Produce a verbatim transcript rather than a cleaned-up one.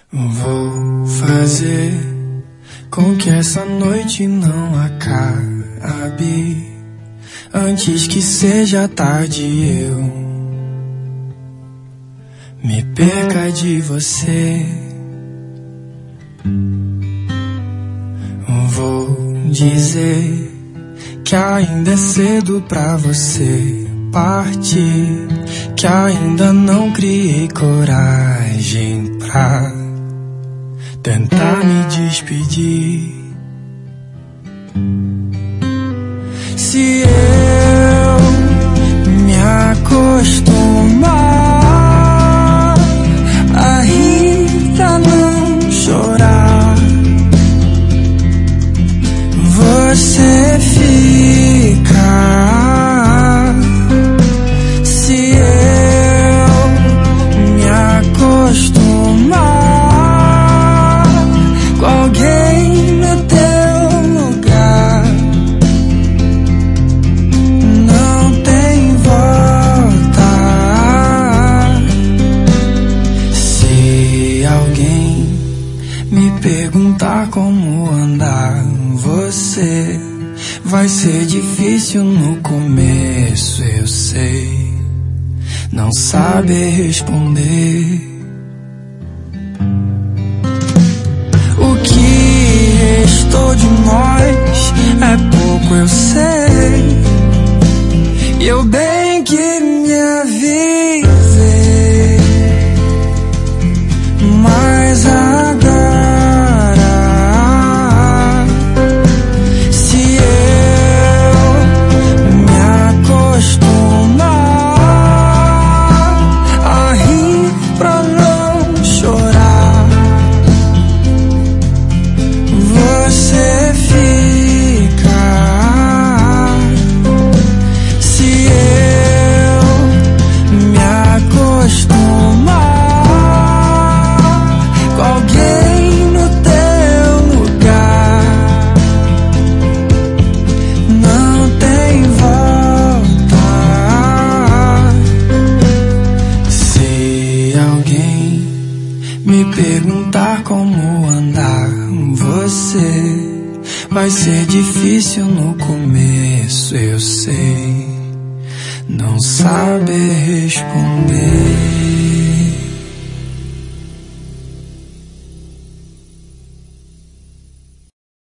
Vou fazer com que essa noite não acabe antes que seja tarde e eu me perca de você. Vou dizer que ainda é cedo pra você partir, que ainda não criei coragem pra tentar me despedir. Se eu me acostumar a rir pra não chorar, você fica. Se eu me acostumar com alguém no teu lugar, não tem volta. Se alguém me perguntar como andar, você vai ser difícil no começo, eu sei. Não sabe responder. O que restou de nós é pouco, eu sei. E eu bem que me avisei, mas agora perguntar como andar, você vai ser difícil no começo, eu sei. Não sabe responder.